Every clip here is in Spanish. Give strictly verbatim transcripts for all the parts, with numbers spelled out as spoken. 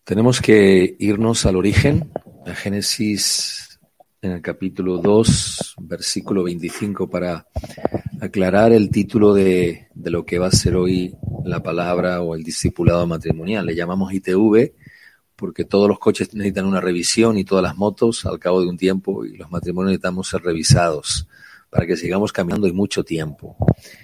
Tenemos que irnos al origen, a Génesis en el capítulo dos, versículo veinticinco, para aclarar el título de, de lo que va a ser hoy la palabra o el discipulado matrimonial. Le llamamos I T V porque todos los coches necesitan una revisión y todas las motos al cabo de un tiempo, y los matrimonios necesitamos ser revisados para que sigamos caminando y mucho tiempo.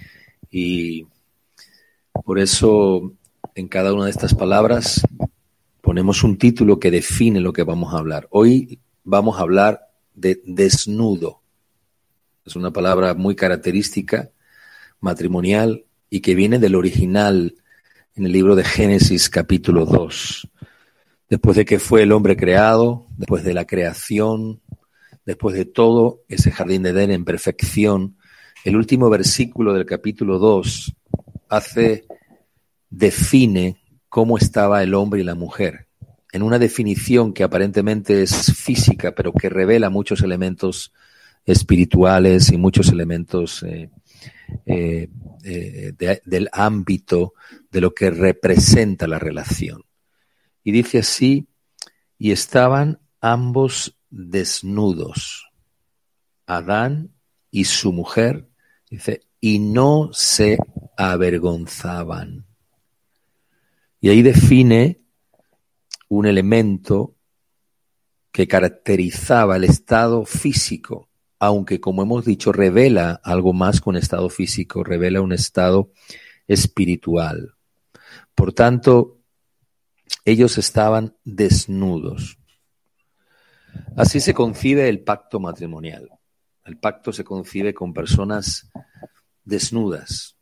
Y por eso en cada una de estas palabras ponemos un título que define lo que vamos a hablar. Hoy vamos a hablar de desnudo. Es una palabra muy característica, matrimonial, y que viene del original en el libro de Génesis capítulo dos. Después de que fue el hombre creado, después de la creación, después de todo ese jardín de Edén en perfección, el último versículo del capítulo dos hace, define cómo estaba el hombre y la mujer, en una definición que aparentemente es física, pero que revela muchos elementos espirituales y muchos elementos eh, eh, eh, de, del ámbito de lo que representa la relación. Y dice así: y estaban ambos desnudos, Adán y su mujer, dice, y no se avergonzaban. Y ahí define un elemento que caracterizaba el estado físico, aunque, como hemos dicho, revela algo más que un estado físico, revela un estado espiritual. Por tanto, ellos estaban desnudos. Así se concibe el pacto matrimonial. El pacto se concibe con personas desnudas,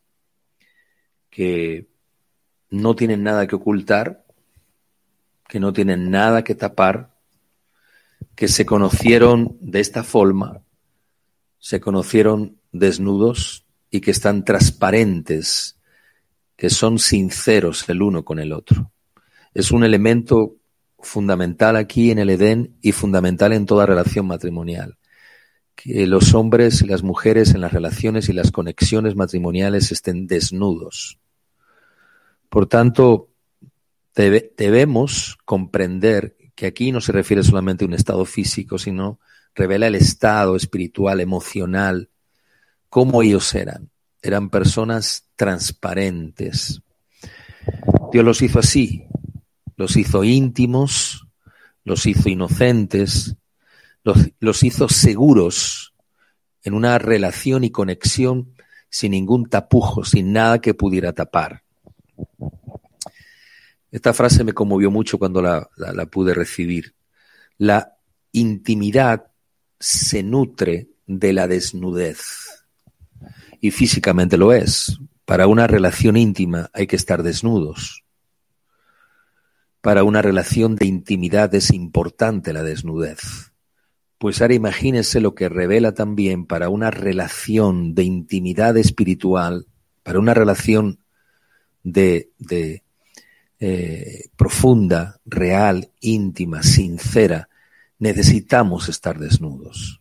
que no tienen nada que ocultar, que no tienen nada que tapar, que se conocieron de esta forma, se conocieron desnudos y que están transparentes, que son sinceros el uno con el otro. Es un elemento fundamental aquí en el Edén y fundamental en toda relación matrimonial. Que los hombres y las mujeres en las relaciones y las conexiones matrimoniales estén desnudos. Por tanto, debe, debemos comprender que aquí no se refiere solamente a un estado físico, sino revela el estado espiritual, emocional, cómo ellos eran. Eran personas transparentes. Dios los hizo así. Los hizo íntimos, los hizo inocentes, los, los hizo seguros en una relación y conexión sin ningún tapujo, sin nada que pudiera tapar. Esta frase me conmovió mucho cuando la, la, la pude recibir. La intimidad se nutre de la desnudez. Y físicamente lo es. Para una relación íntima hay que estar desnudos. Para una relación de intimidad es importante la desnudez. Pues ahora imagínense lo que revela también para una relación de intimidad espiritual, para una relación de, de eh, profunda, real, íntima, sincera, necesitamos estar desnudos.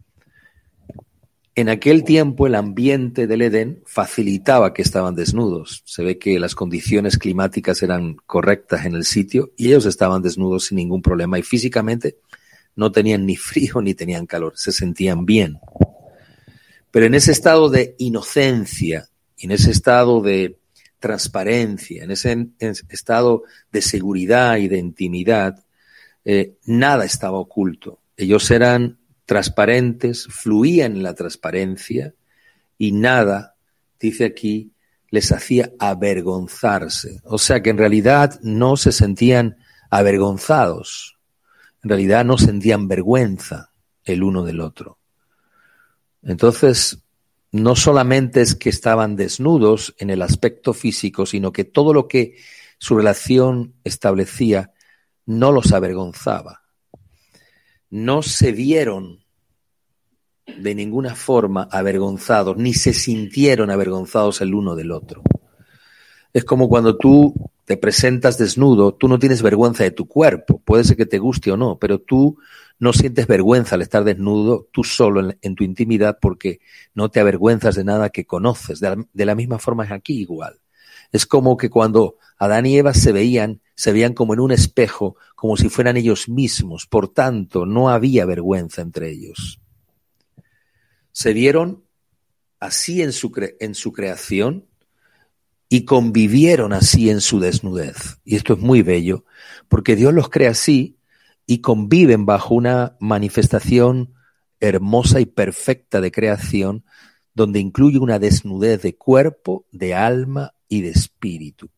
En aquel tiempo el ambiente del Edén facilitaba que estaban desnudos. Se ve que las condiciones climáticas eran correctas en el sitio y ellos estaban desnudos sin ningún problema, y físicamente no tenían ni frío ni tenían calor, se sentían bien. Pero en ese estado de inocencia, en ese estado de transparencia, en ese, en ese estado de seguridad y de intimidad, eh, nada estaba oculto. Ellos eran transparentes, fluían en la transparencia, y nada, dice aquí, les hacía avergonzarse. O sea que en realidad no se sentían avergonzados, en realidad no sentían vergüenza el uno del otro. Entonces, no solamente es que estaban desnudos en el aspecto físico, sino que todo lo que su relación establecía no los avergonzaba. No se vieron de ninguna forma avergonzados, ni se sintieron avergonzados el uno del otro. Es como cuando tú te presentas desnudo, tú no tienes vergüenza de tu cuerpo, puede ser que te guste o no, pero tú no sientes vergüenza al estar desnudo tú solo en, en tu intimidad, porque no te avergüenzas de nada que conoces. De la, de la misma forma es aquí igual. Es como que cuando Adán y Eva se veían, se veían como en un espejo, como si fueran ellos mismos. Por tanto, no había vergüenza entre ellos. Se vieron así en su, cre- en su creación y convivieron así en su desnudez. Y esto es muy bello, porque Dios los crea así y conviven bajo una manifestación hermosa y perfecta de creación, donde incluye una desnudez de cuerpo, de alma y de espíritu.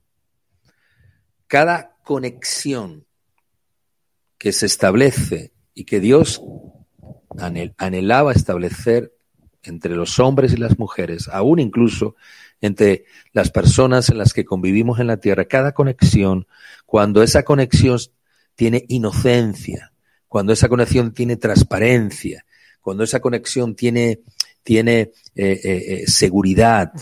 Cada conexión que se establece y que Dios anhel- anhelaba establecer entre los hombres y las mujeres, aún incluso entre las personas en las que convivimos en la tierra, cada conexión, cuando esa conexión tiene inocencia, cuando esa conexión tiene transparencia, cuando esa conexión tiene, tiene eh, eh, eh, seguridad,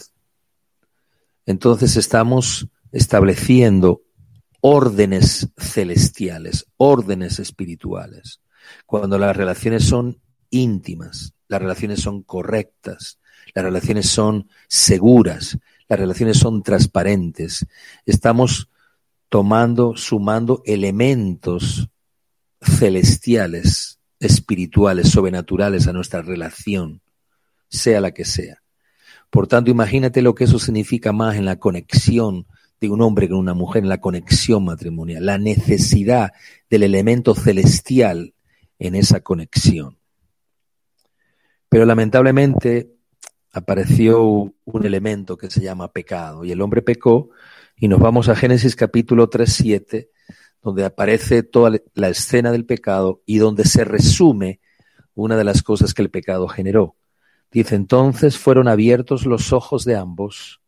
entonces estamos estableciendo órdenes celestiales, órdenes espirituales. Cuando las relaciones son íntimas, las relaciones son correctas, las relaciones son seguras, las relaciones son transparentes, estamos tomando, sumando elementos celestiales, espirituales, sobrenaturales a nuestra relación, sea la que sea. Por tanto, imagínate lo que eso significa más en la conexión de un hombre con una mujer, en la conexión matrimonial, la necesidad del elemento celestial en esa conexión. Pero lamentablemente apareció un elemento que se llama pecado, y el hombre pecó, y nos vamos a Génesis capítulo tres, siete, donde aparece toda la escena del pecado y donde se resume una de las cosas que el pecado generó. Dice, entonces fueron abiertos los ojos de ambos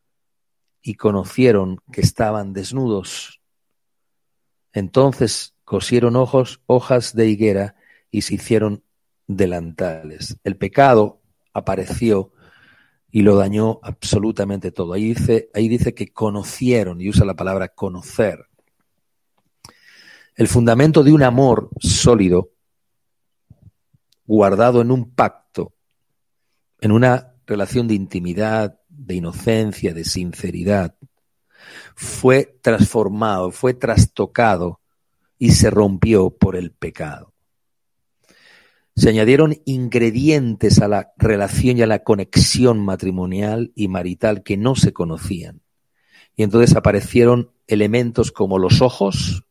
y conocieron que estaban desnudos. Entonces cosieron ojos, hojas de higuera y se hicieron delantales. El pecado apareció y lo dañó absolutamente todo. Ahí dice, ahí dice que conocieron, y usa la palabra conocer. El fundamento de un amor sólido, guardado en un pacto, en una relación de intimidad, de inocencia, de sinceridad, fue transformado, fue trastocado y se rompió por el pecado. Se añadieron ingredientes a la relación y a la conexión matrimonial y marital que no se conocían. Y entonces aparecieron elementos como los ojos,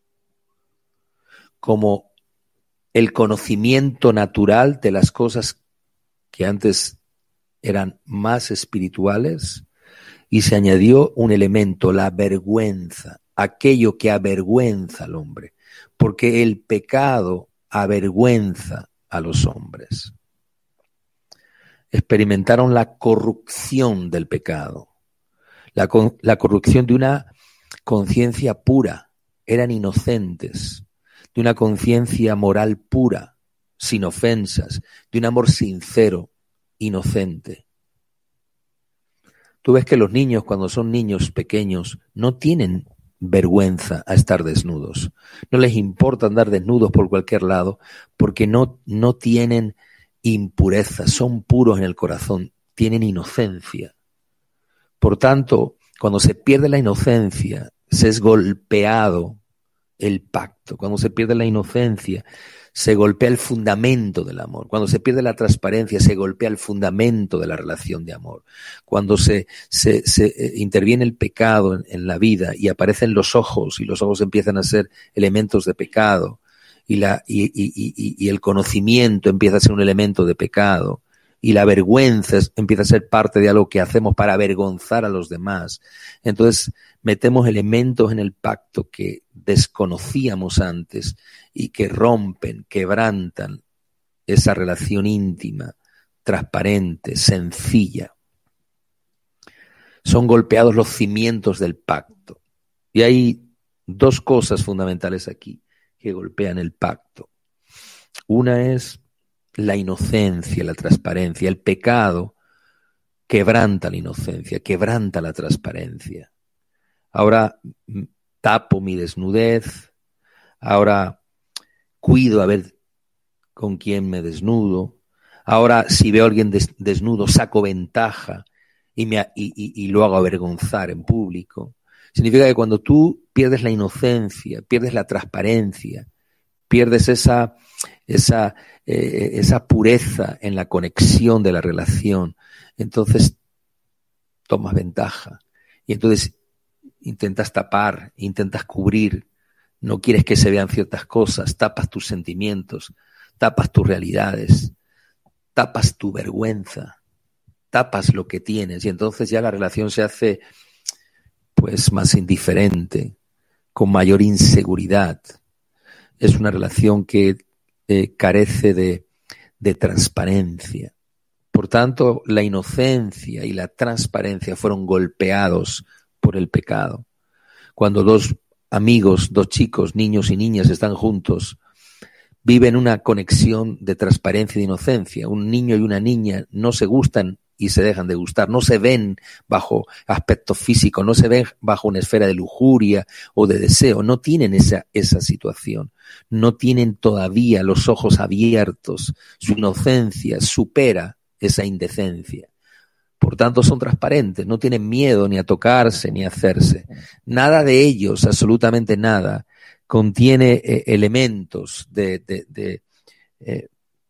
como el conocimiento natural de las cosas que antes eran más espirituales, y se añadió un elemento, la vergüenza, aquello que avergüenza al hombre, porque el pecado avergüenza a los hombres. Experimentaron la corrupción del pecado, la, la corrupción de una conciencia pura, eran inocentes, de una conciencia moral pura, sin ofensas, de un amor sincero, inocente. Tú ves que los niños, cuando son niños pequeños, no tienen vergüenza a estar desnudos. No les importa andar desnudos por cualquier lado porque no, no tienen impureza, son puros en el corazón, tienen inocencia. Por tanto, cuando se pierde la inocencia, se es golpeado el pacto. Cuando se pierde la inocencia, se golpea el fundamento del amor. Cuando se pierde la transparencia, se golpea el fundamento de la relación de amor. Cuando se, se, se eh, interviene el pecado en, en la vida y aparecen los ojos, y los ojos empiezan a ser elementos de pecado, y, la, y, y, y, y el conocimiento empieza a ser un elemento de pecado, y la vergüenza empieza a ser parte de algo que hacemos para avergonzar a los demás. Entonces metemos elementos en el pacto que desconocíamos antes y que rompen, quebrantan esa relación íntima, transparente, sencilla. Son golpeados los cimientos del pacto. Y hay dos cosas fundamentales aquí que golpean el pacto. Una es la inocencia, la transparencia. El pecado quebranta la inocencia, quebranta la transparencia. Ahora tapo mi desnudez, ahora cuido a ver con quién me desnudo, ahora si veo a alguien des- desnudo saco ventaja y, me, y, y, y lo hago avergonzar en público. Significa que cuando tú pierdes la inocencia, pierdes la transparencia, pierdes esa, esa, eh, esa pureza en la conexión de la relación, entonces tomas ventaja. Y entonces intentas tapar, intentas cubrir, no quieres que se vean ciertas cosas, tapas tus sentimientos, tapas tus realidades, tapas tu vergüenza, tapas lo que tienes, y entonces ya la relación se hace pues más indiferente, con mayor inseguridad. Es una relación que eh, carece de, de transparencia. Por tanto, la inocencia y la transparencia fueron golpeados por el pecado. Cuando dos amigos, dos chicos, niños y niñas están juntos, viven una conexión de transparencia y de inocencia. Un niño y una niña no se gustan y se dejan de gustar, no se ven bajo aspecto físico, no se ven bajo una esfera de lujuria o de deseo, no tienen esa, esa situación, no tienen todavía los ojos abiertos, su inocencia supera esa indecencia. Por tanto, son transparentes, no tienen miedo ni a tocarse ni a hacerse. Nada de ellos, absolutamente nada, contiene eh, elementos de... de, de eh,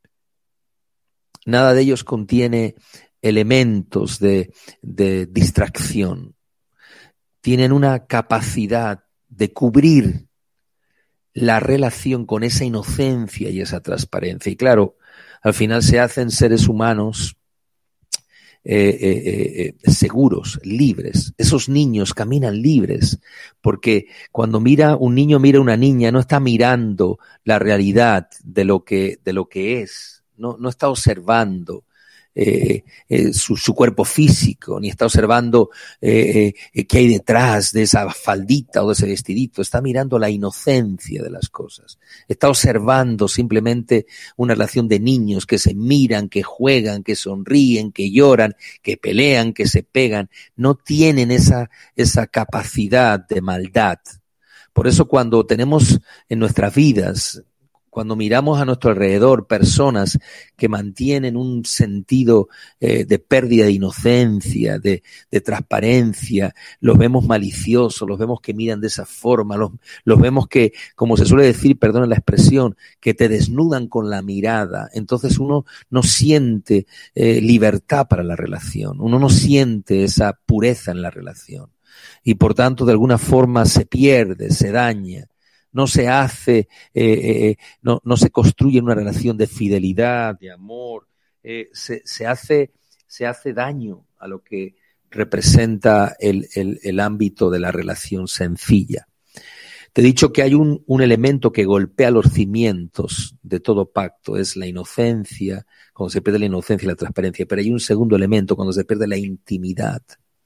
nada de ellos contiene elementos de, de distracción. Tienen una capacidad de cubrir la relación con esa inocencia y esa transparencia. Y claro, al final se hacen seres humanos eh, eh, eh, seguros, libres. Esos niños caminan libres, porque cuando mira un niño, mira a una niña, no está mirando la realidad de lo que, de lo que es, no, no está observando Eh, eh, su, su cuerpo físico, ni está observando eh, eh, qué hay detrás de esa faldita o de ese vestidito, está mirando la inocencia de las cosas, está observando simplemente una relación de niños que se miran, que juegan, que sonríen, que lloran, que pelean, que se pegan, no tienen esa, esa capacidad de maldad. Por eso cuando tenemos en nuestras vidas, cuando miramos a nuestro alrededor personas que mantienen un sentido eh, de pérdida de inocencia, de, de transparencia, los vemos maliciosos, los vemos que miran de esa forma, los, los vemos que, como se suele decir, perdona la expresión, que te desnudan con la mirada. Entonces uno no siente eh, libertad para la relación, uno no siente esa pureza en la relación y por tanto de alguna forma se pierde, se daña. No se hace, eh, eh, no, no se construye una relación de fidelidad, de amor, eh, se, se hace, se hace daño a lo que representa el, el, el ámbito de la relación sencilla. Te he dicho que hay un, un elemento que golpea los cimientos de todo pacto, es la inocencia, cuando se pierde la inocencia y la transparencia, pero hay un segundo elemento, cuando se pierde la intimidad.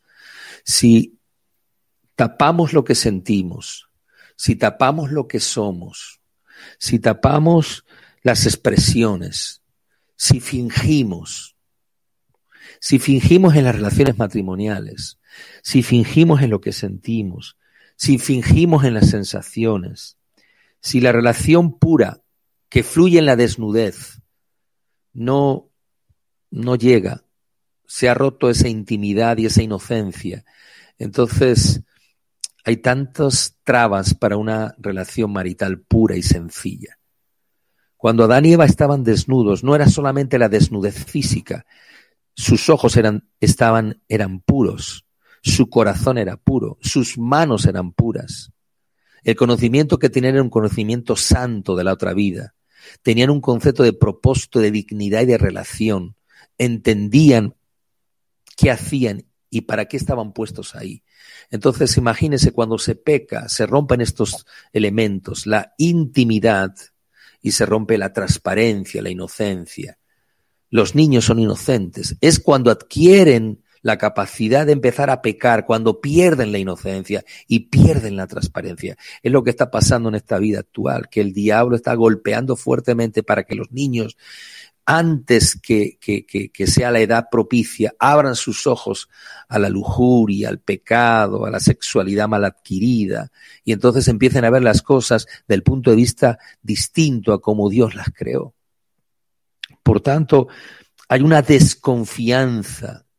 Si tapamos lo que sentimos, si tapamos lo que somos, si tapamos las expresiones, si fingimos, si fingimos en las relaciones matrimoniales, si fingimos en lo que sentimos, si fingimos en las sensaciones, si la relación pura que fluye en la desnudez no, no llega, se ha roto esa intimidad y esa inocencia, entonces hay tantas trabas para una relación marital pura y sencilla. Cuando Adán y Eva estaban desnudos, no era solamente la desnudez física, sus ojos eran, estaban, eran puros, su corazón era puro, sus manos eran puras. El conocimiento que tenían era un conocimiento santo de la otra vida. Tenían un concepto de propósito, de dignidad y de relación. Entendían qué hacían y para qué estaban puestos ahí. Entonces, imagínense cuando se peca, se rompen estos elementos, la intimidad y se rompe la transparencia, la inocencia. Los niños son inocentes. Es cuando adquieren la capacidad de empezar a pecar, cuando pierden la inocencia y pierden la transparencia. Es lo que está pasando en esta vida actual, que el diablo está golpeando fuertemente para que los niños, antes que, que, que, que sea la edad propicia, abran sus ojos a la lujuria, al pecado, a la sexualidad mal adquirida, y entonces empiecen a ver las cosas del punto de vista distinto a como Dios las creó. Por tanto, hay una desconfianza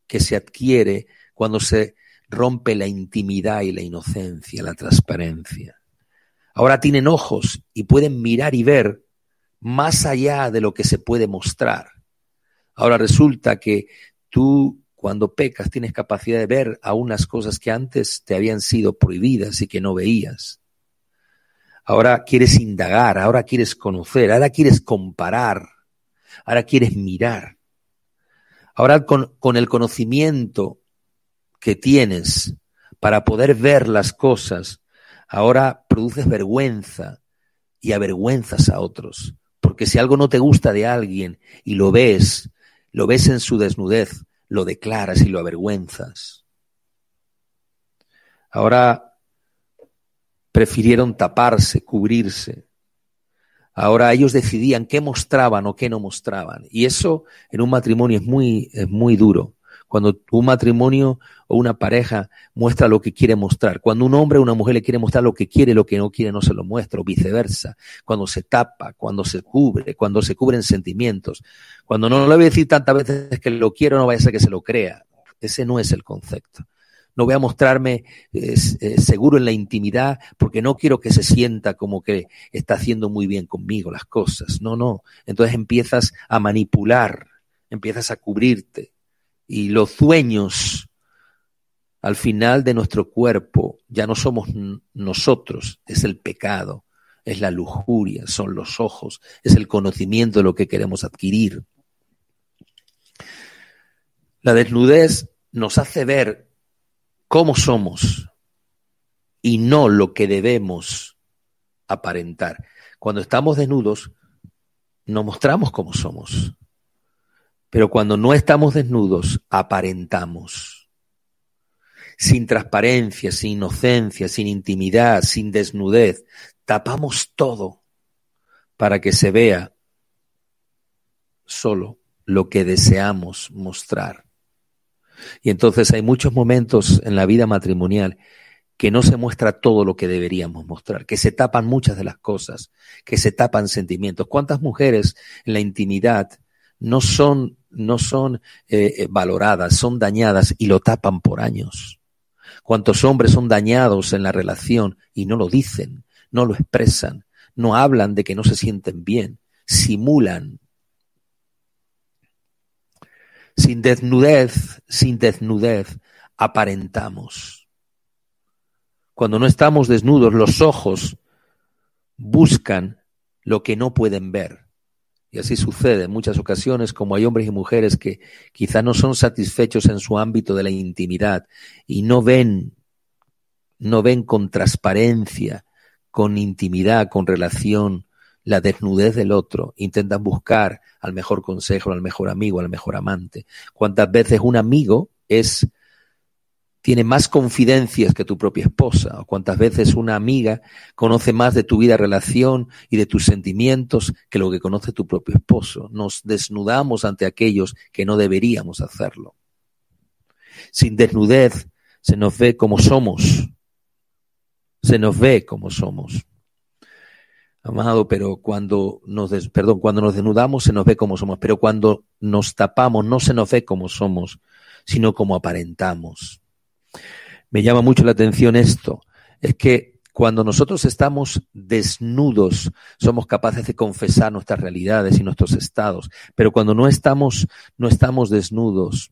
que se adquiere cuando se rompe la intimidad y la inocencia, la transparencia. Ahora tienen ojos y pueden mirar y ver más allá de lo que se puede mostrar. Ahora resulta que tú, cuando pecas, tienes capacidad de ver a unas cosas que antes te habían sido prohibidas y que no veías. Ahora quieres indagar, ahora quieres conocer, ahora quieres comparar, ahora quieres mirar. Ahora con, con el conocimiento que tienes para poder ver las cosas, ahora produces vergüenza y avergüenzas a otros. Porque si algo no te gusta de alguien y lo ves, lo ves en su desnudez, lo declaras y lo avergüenzas. Ahora prefirieron taparse, cubrirse. Ahora ellos decidían qué mostraban o qué no mostraban. Y eso en un matrimonio es muy, es muy duro. Cuando un matrimonio o una pareja muestra lo que quiere mostrar. Cuando un hombre o una mujer le quiere mostrar lo que quiere, lo que no quiere no se lo muestra, o viceversa. Cuando se tapa, cuando se cubre, cuando se cubren sentimientos. Cuando no, no le voy a decir tantas veces que lo quiero, no vaya a ser que se lo crea. Ese no es el concepto. No voy a mostrarme eh, eh, seguro en la intimidad porque no quiero que se sienta como que está haciendo muy bien conmigo las cosas. No, no. Entonces empiezas a manipular, empiezas a cubrirte. Y los sueños al final de nuestro cuerpo ya no somos nosotros, es el pecado, es la lujuria, son los ojos, es el conocimiento de lo que queremos adquirir. La desnudez nos hace ver cómo somos y no lo que debemos aparentar. Cuando estamos desnudos, nos mostramos cómo somos. Pero cuando no estamos desnudos, aparentamos. Sin transparencia, sin inocencia, sin intimidad, sin desnudez, tapamos todo para que se vea solo lo que deseamos mostrar. Y entonces hay muchos momentos en la vida matrimonial que no se muestra todo lo que deberíamos mostrar, que se tapan muchas de las cosas, que se tapan sentimientos. ¿Cuántas mujeres en la intimidad no son, no son eh, valoradas, son dañadas y lo tapan por años? ¿Cuántos hombres son dañados en la relación y no lo dicen, no lo expresan, no hablan de que no se sienten bien, simulan? Sin desnudez, sin desnudez, aparentamos. Cuando no estamos desnudos, los ojos buscan lo que no pueden ver. Y así sucede en muchas ocasiones, como hay hombres y mujeres que quizá no son satisfechos en su ámbito de la intimidad y no ven, no ven con transparencia, con intimidad, con relación, la desnudez del otro. Intentan buscar al mejor consejo, al mejor amigo, al mejor amante. ¿Cuántas veces un amigo es tiene más confidencias que tu propia esposa? ¿O cuántas veces una amiga conoce más de tu vida, relación y de tus sentimientos que lo que conoce tu propio esposo? Nos desnudamos ante aquellos que no deberíamos hacerlo. Sin desnudez se nos ve como somos. Se nos ve como somos. Amado, pero cuando nos des, perdón, cuando nos desnudamos se nos ve como somos, pero cuando nos tapamos no se nos ve como somos, sino como aparentamos. Me llama mucho la atención esto, es que cuando nosotros estamos desnudos somos capaces de confesar nuestras realidades y nuestros estados, pero cuando no estamos, no estamos desnudos,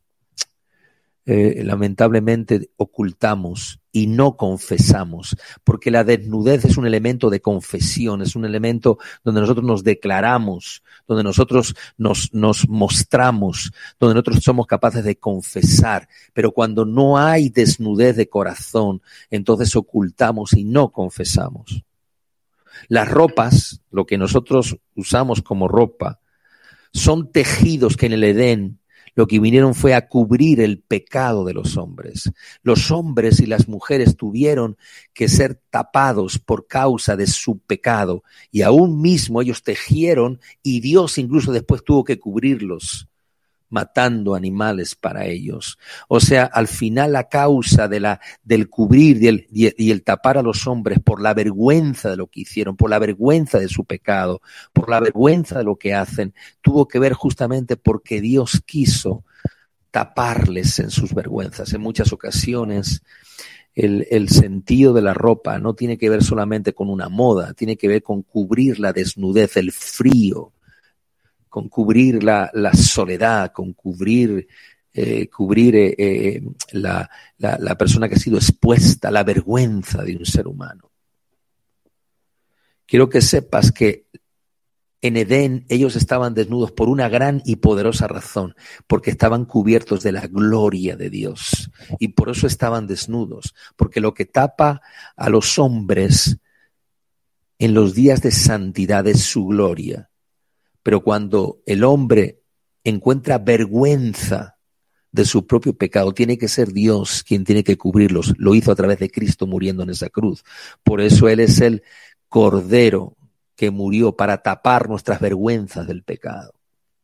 Eh, lamentablemente ocultamos y no confesamos, porque la desnudez es un elemento de confesión, es un elemento donde nosotros nos declaramos, donde nosotros nos, nos mostramos, donde nosotros somos capaces de confesar, pero cuando no hay desnudez de corazón, entonces ocultamos y no confesamos. Las ropas, lo que nosotros usamos como ropa, son tejidos que en el Edén lo que vinieron fue a cubrir el pecado de los hombres. Los hombres y las mujeres tuvieron que ser tapados por causa de su pecado y aún mismo ellos tejieron y Dios incluso después tuvo que cubrirlos matando animales para ellos. O sea, al final la causa de la, del cubrir y el, y el tapar a los hombres por la vergüenza de lo que hicieron, por la vergüenza de su pecado, por la vergüenza de lo que hacen, tuvo que ver justamente porque Dios quiso taparles en sus vergüenzas. En muchas ocasiones el, el sentido de la ropa no tiene que ver solamente con una moda, tiene que ver con cubrir la desnudez, el frío, con cubrir la, la soledad, con cubrir, eh, cubrir eh, eh, la, la, la persona que ha sido expuesta a la vergüenza de un ser humano. Quiero que sepas que en Edén ellos estaban desnudos por una gran y poderosa razón, porque estaban cubiertos de la gloria de Dios. Y por eso estaban desnudos, porque lo que tapa a los hombres en los días de santidad es su gloria. Pero cuando el hombre encuentra vergüenza de su propio pecado, tiene que ser Dios quien tiene que cubrirlos. Lo hizo a través de Cristo muriendo en esa cruz. Por eso Él es el Cordero que murió para tapar nuestras vergüenzas del pecado.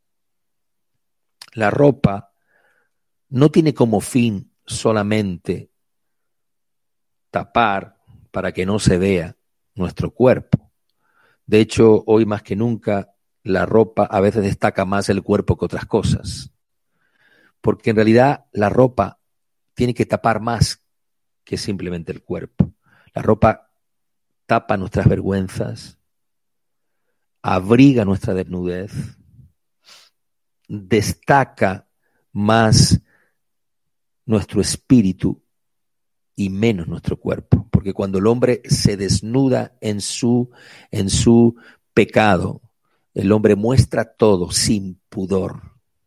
La ropa no tiene como fin solamente tapar para que no se vea nuestro cuerpo. De hecho, hoy más que nunca, la ropa a veces destaca más el cuerpo que otras cosas. Porque en realidad la ropa tiene que tapar más que simplemente el cuerpo. La ropa tapa nuestras vergüenzas, abriga nuestra desnudez, destaca más nuestro espíritu y menos nuestro cuerpo. Porque cuando el hombre se desnuda en su, en su pecado, el hombre muestra todo sin pudor.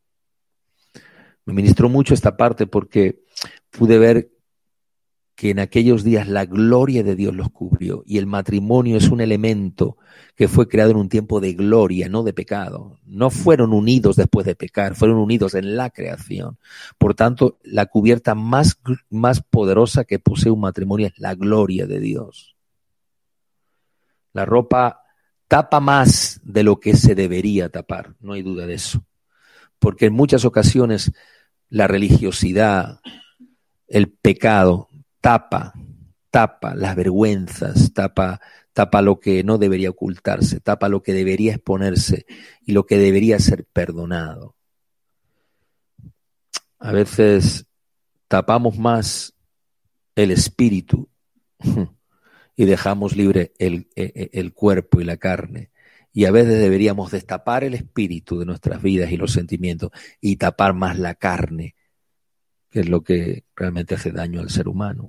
Me ministró mucho esta parte porque pude ver que en aquellos días la gloria de Dios los cubrió, y el matrimonio es un elemento que fue creado en un tiempo de gloria, no de pecado. No fueron unidos después de pecar, fueron unidos en la creación. Por tanto, la cubierta más, más poderosa que posee un matrimonio es la gloria de Dios. La ropa tapa más de lo que se debería tapar, no hay duda de eso. Porque en muchas ocasiones la religiosidad, el pecado, tapa, tapa las vergüenzas, tapa, tapa lo que no debería ocultarse, tapa lo que debería exponerse y lo que debería ser perdonado. A veces tapamos más el espíritu y dejamos libre el, el, el cuerpo y la carne. Y a veces deberíamos destapar el espíritu de nuestras vidas y los sentimientos y tapar más la carne, que es lo que realmente hace daño al ser humano.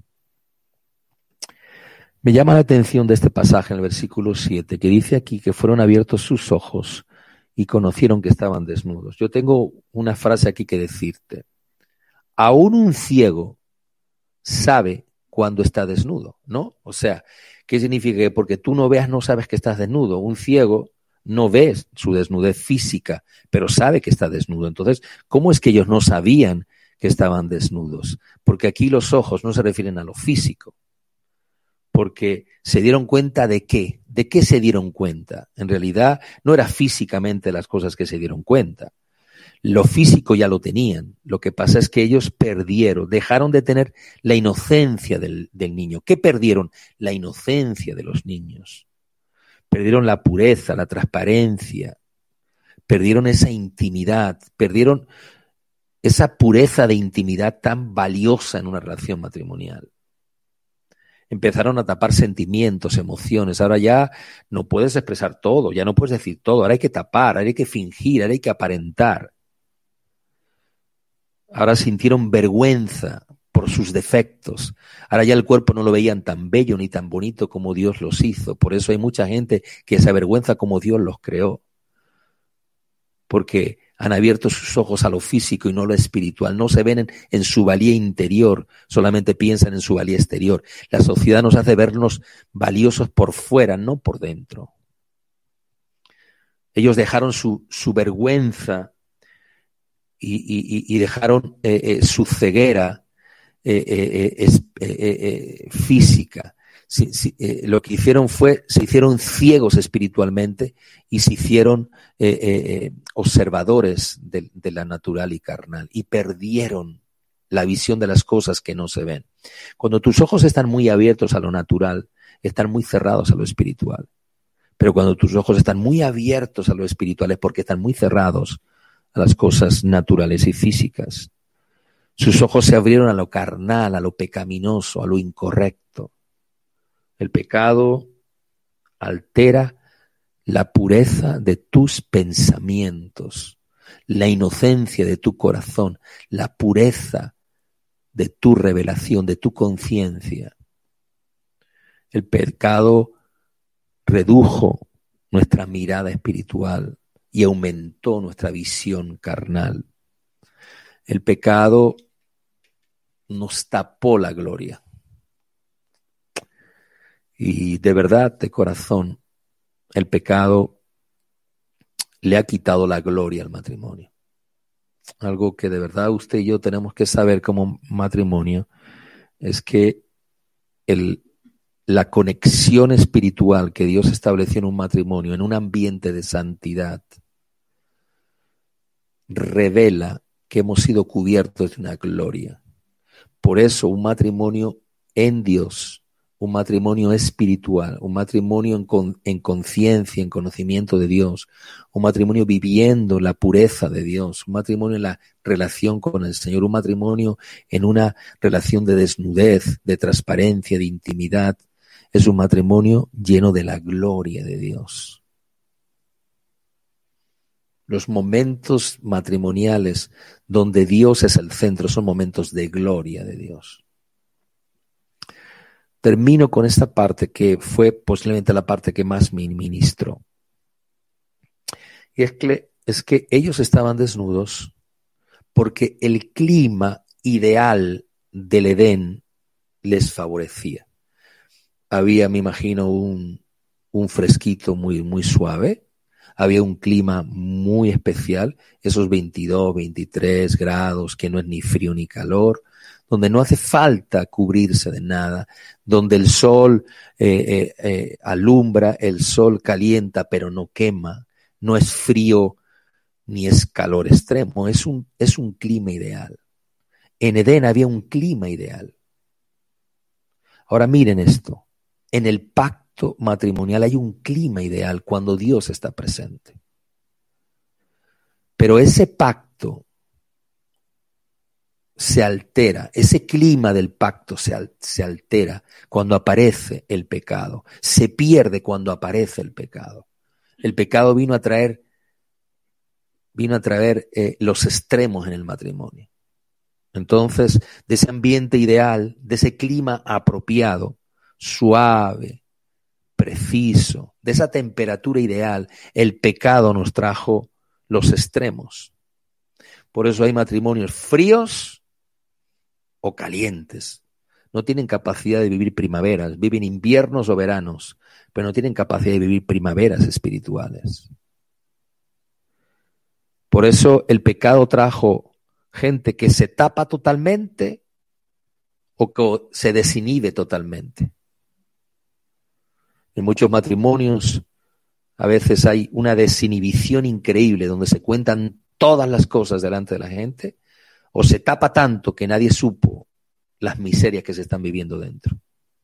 Me llama la atención de este pasaje en el versículo siete, que dice aquí que fueron abiertos sus ojos y conocieron que estaban desnudos. Yo tengo una frase aquí que decirte. Aún un ciego sabe cuando está desnudo, ¿no? O sea, ¿qué significa? Que porque tú no veas no sabes que estás desnudo. Un ciego no ve su desnudez física, pero sabe que está desnudo. Entonces, ¿cómo es que ellos no sabían que estaban desnudos? Porque aquí los ojos no se refieren a lo físico. Porque se dieron cuenta de qué, de qué se dieron cuenta. En realidad no era físicamente las cosas que se dieron cuenta. Lo físico ya lo tenían. Lo que pasa es que ellos perdieron, dejaron de tener la inocencia del, del niño. ¿Qué perdieron? La inocencia de los niños. Perdieron la pureza, la transparencia. Perdieron esa intimidad. Perdieron esa pureza de intimidad tan valiosa en una relación matrimonial. Empezaron a tapar sentimientos, emociones. Ahora ya no puedes expresar todo, ya no puedes decir todo. Ahora hay que tapar, ahora hay que fingir, ahora hay que aparentar. Ahora sintieron vergüenza por sus defectos. Ahora ya el cuerpo no lo veían tan bello ni tan bonito como Dios los hizo. Por eso hay mucha gente que se avergüenza como Dios los creó. Porque han abierto sus ojos a lo físico y no a lo espiritual. No se ven en, en su valía interior, solamente piensan en su valía exterior. La sociedad nos hace vernos valiosos por fuera, no por dentro. Ellos dejaron su, su vergüenza y, y, y dejaron eh, eh, su ceguera eh, eh, eh, eh, eh, física. Sí, sí, eh, lo que hicieron fue, se hicieron ciegos espiritualmente y se hicieron eh, eh, observadores de, de la natural y carnal y perdieron la visión de las cosas que no se ven. Cuando tus ojos están muy abiertos a lo natural, están muy cerrados a lo espiritual. Pero cuando tus ojos están muy abiertos a lo espiritual es porque están muy cerrados a las cosas naturales y físicas. Sus ojos se abrieron a lo carnal, a lo pecaminoso, a lo incorrecto. El pecado altera la pureza de tus pensamientos, la inocencia de tu corazón, la pureza de tu revelación, de tu conciencia. El pecado redujo nuestra mirada espiritual y aumentó nuestra visión carnal. El pecado nos tapó la gloria. Y de verdad, de corazón, el pecado le ha quitado la gloria al matrimonio. Algo que de verdad usted y yo tenemos que saber como matrimonio es que el, la conexión espiritual que Dios estableció en un matrimonio, en un ambiente de santidad, revela que hemos sido cubiertos de una gloria. Por eso un matrimonio en Dios, un matrimonio espiritual, un matrimonio en, con, en conciencia, en conocimiento de Dios, un matrimonio viviendo la pureza de Dios, un matrimonio en la relación con el Señor, un matrimonio en una relación de desnudez, de transparencia, de intimidad, es un matrimonio lleno de la gloria de Dios. Los momentos matrimoniales donde Dios es el centro son momentos de gloria de Dios. Termino con esta parte que fue posiblemente la parte que más me ministró. Y es que, es que ellos estaban desnudos porque el clima ideal del Edén les favorecía. Había, me imagino, un, un fresquito muy, muy suave. Había un clima muy especial, esos veintidós, veintitrés grados, que no es ni frío ni calor, donde no hace falta cubrirse de nada, donde el sol eh, eh, eh, alumbra, el sol calienta pero no quema, no es frío ni es calor extremo, es un, es un clima ideal. En Edén había un clima ideal. Ahora miren esto, en el pacto matrimonial hay un clima ideal cuando Dios está presente. Pero ese pacto se altera, ese clima del pacto se, al, se altera cuando aparece el pecado, se pierde cuando aparece el pecado. El pecado vino a traer, vino a traer eh, los extremos en el matrimonio. Entonces, de ese ambiente ideal, de ese clima apropiado, suave, preciso, de esa temperatura ideal, el pecado nos trajo los extremos. Por eso hay matrimonios fríos o calientes. No tienen capacidad de vivir primaveras, viven inviernos o veranos, pero no tienen capacidad de vivir primaveras espirituales. Por eso el pecado trajo gente que se tapa totalmente o que se desinhibe totalmente. En muchos matrimonios a veces hay una desinhibición increíble donde se cuentan todas las cosas delante de la gente, o se tapa tanto que nadie supo las miserias que se están viviendo dentro.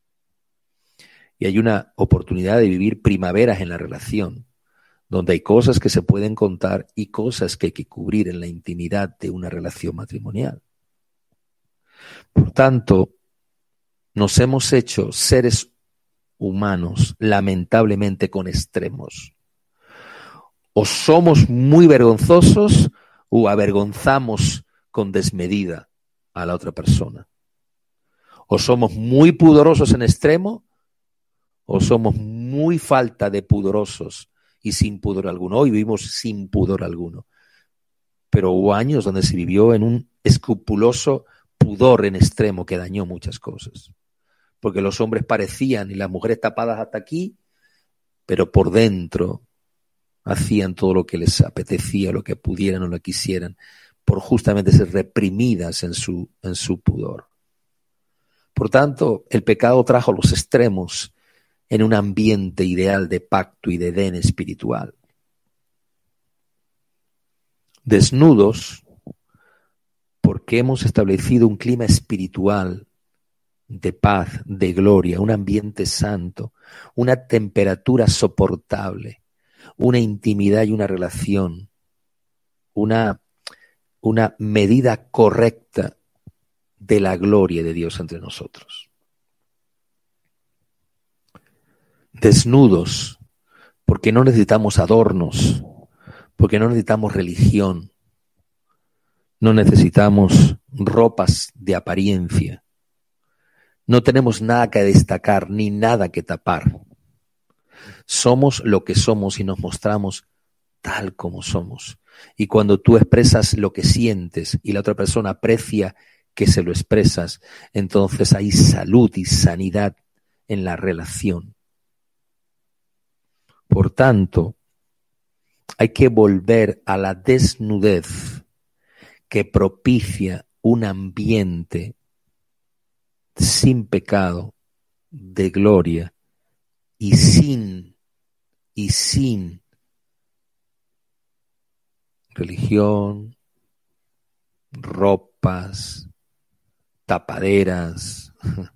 Y hay una oportunidad de vivir primaveras en la relación, donde hay cosas que se pueden contar y cosas que hay que cubrir en la intimidad de una relación matrimonial. Por tanto, nos hemos hecho seres humanos, lamentablemente, con extremos. O somos muy vergonzosos o avergonzamos con desmedida a la otra persona. O somos muy pudorosos en extremo o somos muy falta de pudorosos y sin pudor alguno. Hoy vivimos sin pudor alguno. Pero hubo años donde se vivió en un escrupuloso pudor en extremo que dañó muchas cosas. Porque los hombres parecían y las mujeres tapadas hasta aquí, pero por dentro hacían todo lo que les apetecía, lo que pudieran o lo quisieran, por justamente ser reprimidas en su, en su pudor. Por tanto, el pecado trajo los extremos en un ambiente ideal de pacto y de Edén espiritual. Desnudos, porque hemos establecido un clima espiritual de paz, de gloria, un ambiente santo, una temperatura soportable, una intimidad y una relación, una, una medida correcta de la gloria de Dios entre nosotros. Desnudos, porque no necesitamos adornos, porque no necesitamos religión, no necesitamos ropas de apariencia, no tenemos nada que destacar ni nada que tapar. Somos lo que somos y nos mostramos tal como somos. Y cuando tú expresas lo que sientes y la otra persona aprecia que se lo expresas, entonces hay salud y sanidad en la relación. Por tanto, hay que volver a la desnudez que propicia un ambiente sin pecado, de gloria y sin, y sin religión, ropas, tapaderas,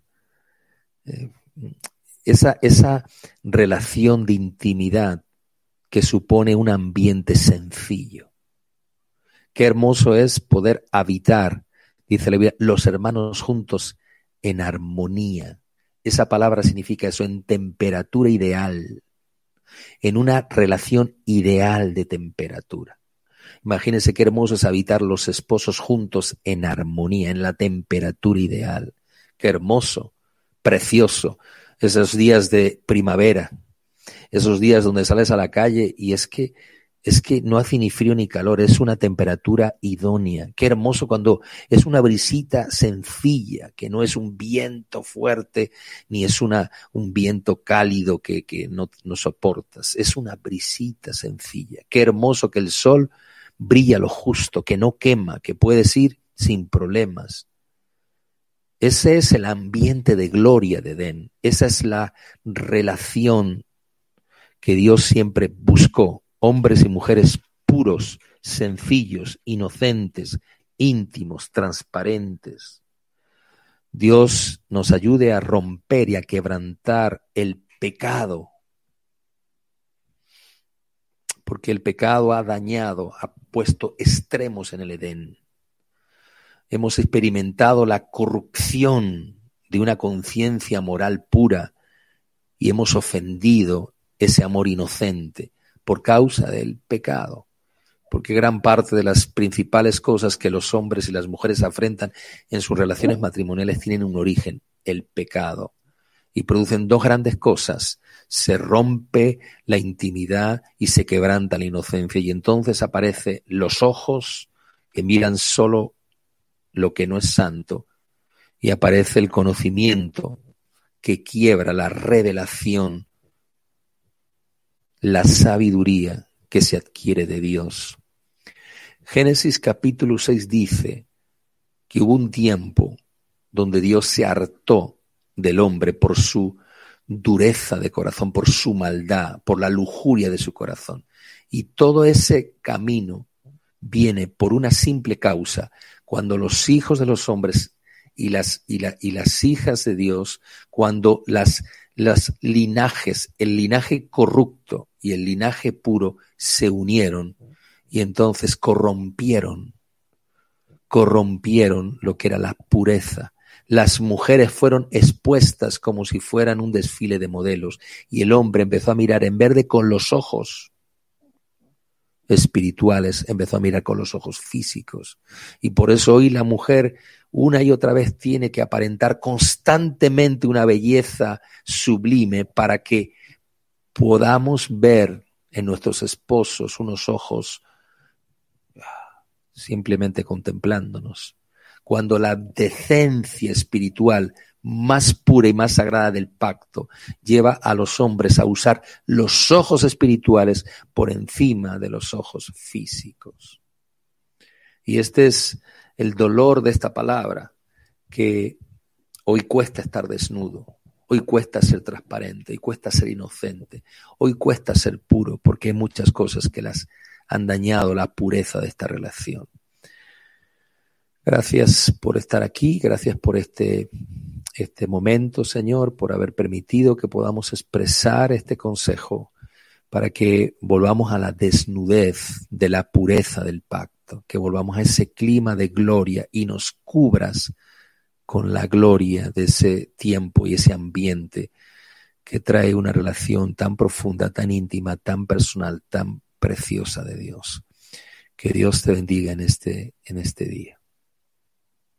esa, esa relación de intimidad que supone un ambiente sencillo. Qué hermoso es poder habitar, dice la Biblia, los hermanos juntos en armonía. Esa palabra significa eso, en temperatura ideal, en una relación ideal de temperatura. Imagínense qué hermoso es habitar los esposos juntos en armonía, en la temperatura ideal. Qué hermoso, precioso, esos días de primavera, esos días donde sales a la calle y es que Es que no hace ni frío ni calor, es una temperatura idónea. Qué hermoso cuando es una brisita sencilla, que no es un viento fuerte, ni es una, un viento cálido que, que no, no soportas. Es una brisita sencilla. Qué hermoso que el sol brilla lo justo, que no quema, que puedes ir sin problemas. Ese es el ambiente de gloria de Edén. Esa es la relación que Dios siempre buscó. Hombres y mujeres puros, sencillos, inocentes, íntimos, transparentes. Dios nos ayude a romper y a quebrantar el pecado, porque el pecado ha dañado, ha puesto extremos en el Edén. Hemos experimentado la corrupción de una conciencia moral pura y hemos ofendido ese amor inocente por causa del pecado, porque gran parte de las principales cosas que los hombres y las mujeres afrentan en sus relaciones matrimoniales tienen un origen, el pecado, y producen dos grandes cosas: se rompe la intimidad y se quebranta la inocencia, y entonces aparecen los ojos que miran solo lo que no es santo, y aparece el conocimiento que quiebra la revelación, la sabiduría que se adquiere de Dios. Génesis capítulo seis dice que hubo un tiempo donde Dios se hartó del hombre por su dureza de corazón, por su maldad, por la lujuria de su corazón. Y todo ese camino viene por una simple causa: cuando los hijos de los hombres y las, y la, y las hijas de Dios, cuando las Los linajes, el linaje corrupto y el linaje puro se unieron y entonces corrompieron, corrompieron lo que era la pureza. Las mujeres fueron expuestas como si fueran un desfile de modelos y el hombre empezó a mirar en verde con los ojos espirituales, empezó a mirar con los ojos físicos. Y por eso hoy la mujer una y otra vez tiene que aparentar constantemente una belleza sublime para que podamos ver en nuestros esposos unos ojos simplemente contemplándonos. Cuando la decencia espiritual más pura y más sagrada del pacto lleva a los hombres a usar los ojos espirituales por encima de los ojos físicos. Y este es el dolor de esta palabra, que hoy cuesta estar desnudo, hoy cuesta ser transparente, hoy cuesta ser inocente, hoy cuesta ser puro, porque hay muchas cosas que las han dañado la pureza de esta relación. Gracias por estar aquí, gracias por este, este momento, Señor, por haber permitido que podamos expresar este consejo para que volvamos a la desnudez de la pureza del pacto, que volvamos a ese clima de gloria y nos cubras con la gloria de ese tiempo y ese ambiente que trae una relación tan profunda, tan íntima, tan personal, tan preciosa de Dios. Que Dios te bendiga en este, en este día.